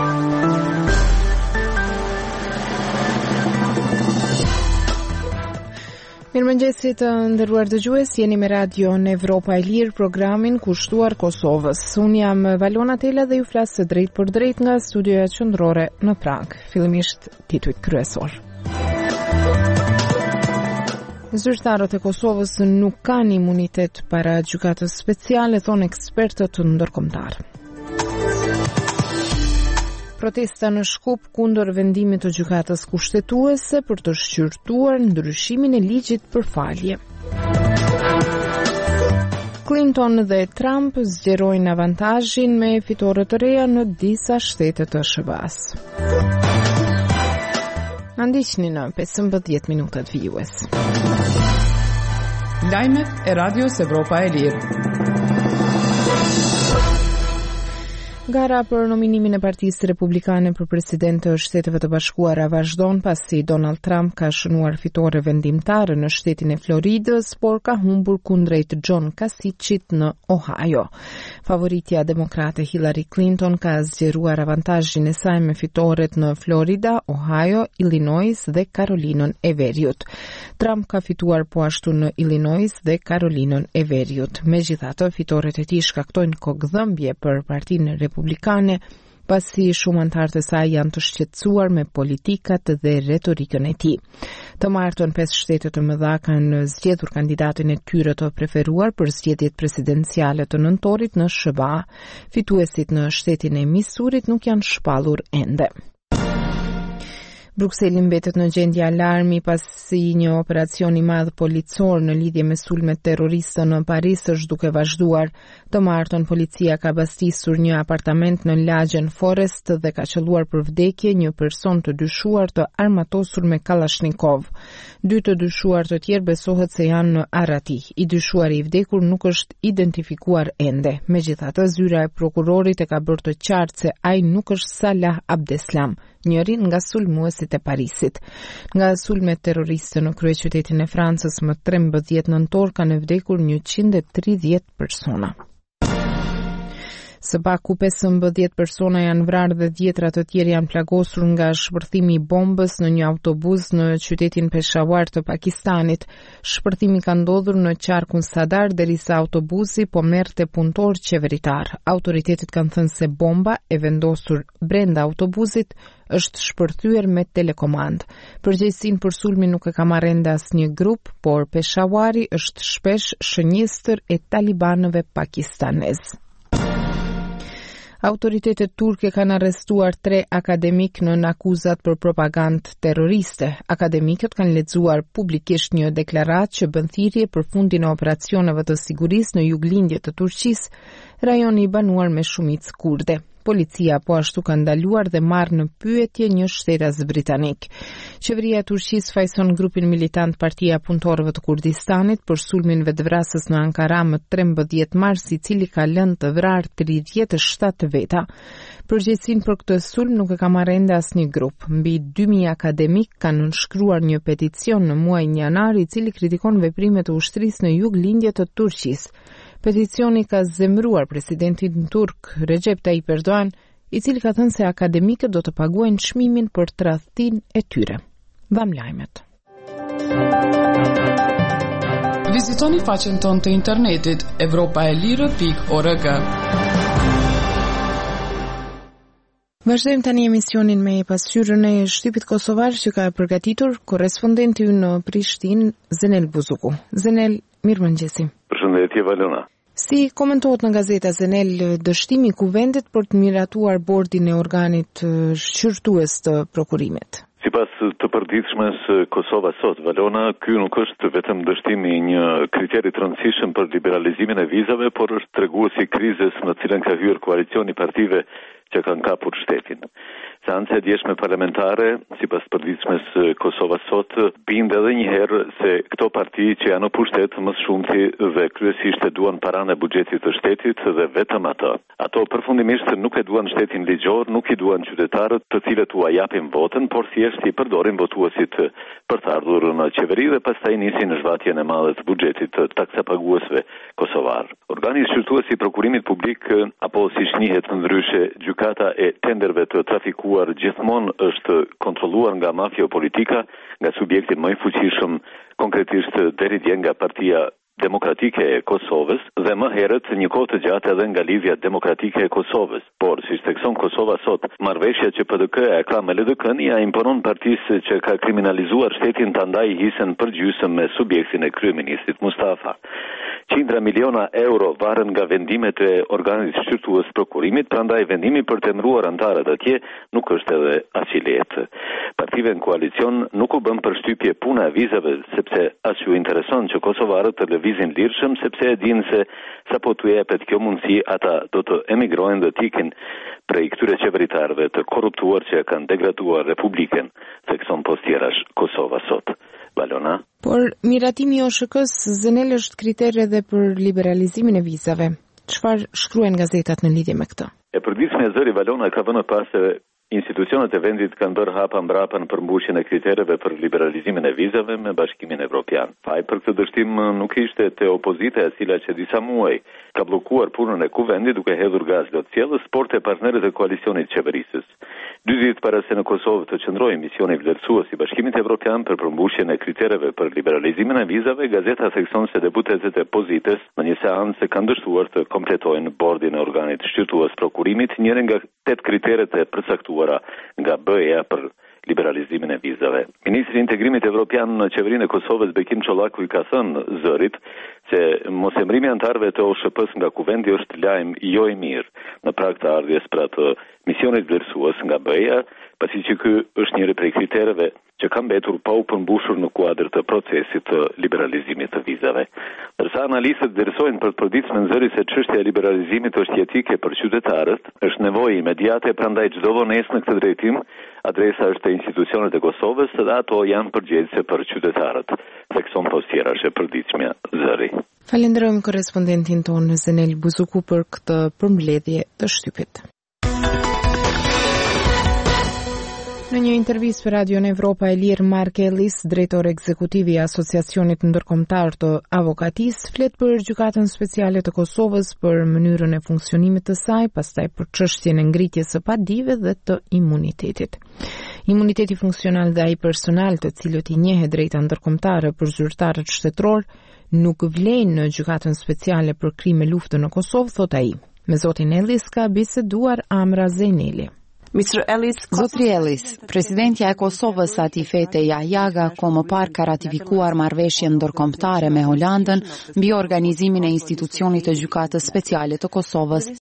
Mirëmëngjesit të nderuar dëgjues, jeni me Radio në Evropa e Lirë, programin kushtuar Kosovës. Unë jam Valona Tela dhe ju flas së drejt për drejt nga studioja qendrore në Prag. Fillimisht titujt kryesor. Zyrtarët e Kosovës nuk kanë imunitet para gjykatës speciale, thonë ekspertët ndërkombëtar. Protesta në Shkup kundër vendimit të gjykatës kushtetuese për të shqyrtuar ndryshimin e ligjit për falje. Clinton dhe Trump zgjerojnë avantazhin me fitore të reja në disa shtete të SBA-s. Ndiqni në 15 minutat vijues. Lajmet e Radios Evropa e Lirë. Gara për nominimin e Partisë Republikane për president të Shteteve të Bashkuara vazhdon pasi Donald Trump ka shënuar fitore vendimtare në shtetin e Floridës, por ka humbur kundrejt John Kasicit në Ohio. Favoritja demokrate Hillary Clinton ka zgjeruar avantazhin e saj me fitoret në Florida, Ohio, Illinois dhe Karolinën e Veriut. Trump ka fituar po ashtu në Illinois dhe Karolinën e Veriut. Megjithatë, fitoret e tij shkaktojnë kokëdhëmbje për Partinë Republikane, pasi shumë anëtarët e saj janë të shqetësuar me politikat dhe retorikën e tij. Të martën 5 shtete të mëdha kanë zgjedhur kandidatin e tyre të preferuar për zgjedhjet presidenciale të nëntorit në SBA. Fituesit në shtetin e Misurit nuk janë shpallur ende. Brukseli mbetet në gjendje alarmi pasi një operacion i madh policor në lidhje me sulmet terroriste në Paris është duke vazhduar. Të martën policia ka bastisur një apartament në lagjen Forest dhe ka qelluar për vdekje një person të dyshuar të armatosur me Kalashnikov. 2 të dyshuar të tjerë besohet se janë në Arati. I dyshuari i vdekur nuk është identifikuar ende. Megjithatë, zyra e prokurorit e ka bërë të qartë se ai nuk është Salah Abdeslam, njëri nga sulmuesit e Parisit. Nga sulmet terroriste në kryeqytetin e Francës më 13 nëntor kanë vdekur 130 persona. Së paku 15 persona janë vrarë dhe dhjetra të tjerë janë plagosur nga shpërthimi i bombës në një autobus në qytetin Peshawar të Pakistanit. Shpërthimi ka ndodhur në qarkun Sadar derisa autobusi po merrte punëtor qeveritar. Autoritetet kanë thënë se bomba e vendosur brenda autobusit është shpërthyer me telekomand. Përgjegjësinë për sulmin nuk e ka marrë ende asnjë grup, por Peshawari është shpesh shënjestër e talibanëve pakistanez. Autoritetet turke kanë arrestuar 3 akademik në akuzat për propagandë terroriste. Akademikët kanë lexuar publikisht një deklaratë që bën thirrje për fundin e operacioneve të sigurisë në juglindje të Turqisë, rajoni i banuar me shumicë kurde. Policia po ashtu ka ndaluar dhe marrë në pyetje një shtetas britanik. Qeveria e Turqisë fajson grupin militant Partia e Punëtorëve të Kurdistanit për sulmin vetvrasës në Ankara më 13 mars, i cili ka lënë të vrarë 37 veta. Përgjegjësinë për këtë sulm nuk e ka marrë ende asnjë grup. Mbi 2000 akademik kanë nënshkruar një peticion në muajin janar, i cili kritikon veprimet e ushtrisë në juglindje të Turqisë. Peticioni ka zemëruar presidentin turk Recep Tayyip Erdogan, i cili ka thënë se akademikët do të paguajnë çmimin për tradhtinë e tyre. Vam lajmet. Vizitoni faqen tonë të internetit evropaelire.org. Vazhdojmë tani emisionin me pasqyrën e shtypit kosovar që ka përgatitur korrespondenti ynë në Prishtinë, Zenel Buzuku. Zenel, mirëmëngjesi. Përshëndetje Valona. Si komentohet në gazeta Zenel dështimi i kuvendit për të miratuar bordin e organit shqyrtues të prokurimit? Sipas të përditshmes Kosova sot, Valona, ky nuk është vetëm dështimi i një kriteri të rëndësishëm për liberalizimin e vizave, por është treguesi i krizës në cilën ka hyrë koalicioni partive që kanë kapur shtetin. Seanca e djeshme parlamentare, sipas përditshmes Kosova sot, binde edhe një herë se këto parti që janë në pushtet më së shumti dhe kryesisht e duan paranë e buxhetit të shtetit dhe vetëm ato. Ato përfundimisht nuk e duan shtetin ligjor, nuk i duan qytetarët të cilët u japin votën, por thjesht i përdorin votuesit për të ardhur në qeveri dhe pastaj nisin në zhvatjen e madhe të buxhetit të taksapaguesve kosovar. Organi shqyrtues i prokurimit publik, apo siç njihet ndryshe mëkata e tenderve të trafikuar gjithmonë është kontrolluar nga mafia politika, nga subjekti më i fuqishëm, konkretisht deri dje nga Partia Demokratike e Kosovës dhe më herët një kohë të gjatë edhe nga Lidhja Demokratike e Kosovës. Por, siç thekson Kosova sot, marrëveshja që PDK-ja ka me LDK-n ja imponon partisë që ka kriminalizuar shtetin të ndaj hisën përgjysmë me subjektin e kryeministit Mustafa. Qindra miliona euro varen nga vendimet e organit shqyrtues prokurimit, prandaj vendimi për të emëruar antarët atje nuk është edhe aq i lehtë. Partive në koalicion nuk u bën përshtypje puna e vizave, sepse as ju intereson që kosovarët të lëvizin lirshëm, sepse e dinë se sapo t'u jepet kjo mundësi, ata do të emigrojnë dhe t'ikin prej këtyre qeveritarëve të korruptuar që kanë degraduar Republikën, thekson postjerash Kosova sot. Valona. Por miratimi i OSHK-s zënel është kriter edhe për liberalizimin e vizave. Çfarë shkruajnë gazetat në lidhje me këtë? E përditshme e zëri Valona ka vënë pas se institucionet e vendit kanë bërë hapa mbrapa në përmbushjen e kritereve për liberalizimin e vizave me Bashkimin Evropian. Faj për këtë dështim nuk ishte te opozita, e cila që disa muaj ka bllokuar punën e kuvendit duke hedhur gaz do të cjellës, por te partnerët e koalicionit qeverisës. 2 ditë para se në Kosovë të qëndrojë misioni vlerësues i Bashkimit Evropian për përmbushjen e kritereve për liberalizimin e vizave, gazeta thekson se deputetët e opozitës në një seancë kanë dështuar të kompletojnë bordin e organit shqyrtues prokurimit, njërin nga 8 kriteret e përcaktuara nga BE-ja për liberalizimin e vizave. Ministri i Integrimit Evropian në qeverinë e Kosovës Bekim Çollaku i ka thënë zërit se mosemrimi antarëve të OSHP-s nga kuvendi është lajm jo i mirë në prag të ardhjes për atë misionit vlerësues nga BE-ja, pasi që ky është njëri prej kritereve që ka mbetur pa u përmbushur në kuadër të procesit të liberalizimit të vizave. Ndërsa analistët vlerësojnë për të përditshme në zëri se çështja e liberalizimit është jetike për qytetarët, është nevojë imediate, prandaj çdo vonesë në këtë drejtim, adresa është te institucionet e Kosovës dhe ato janë përgjegjëse për qytetarët, thekson postjerash e përditshmja zëri. Falenderojmë korrespondentin tonë Zenel Buzuku për këtë përmbledhje të shtypit. Në një intervistë për Radion Evropa e Lirë, Mark Ellis, drejtor ekzekutiv i Asociacionit Ndërkombëtar të Avokatisë, flet për gjykatën speciale të Kosovës për mënyrën e funksionimit të saj, pastaj për çështjen e ngritjes së padive dhe të imunitetit. Imuniteti funksional dhe ai personal, të cilët i njehet drejta ndërkombëtare për zyrtarët shtetëror, nuk vlen në gjykatën speciale për krime lufte në Kosovë, thot ai. Me zotin Ellis ka biseduar Amra Zejneli. Zotri Ellis, presidentja e Kosovës Atifete Jahjaga ko më parë ka ratifikuar marrëveshjen ndërkombëtare me Holandën mbi organizimin e institucionit të gjykatës speciale të Kosovës,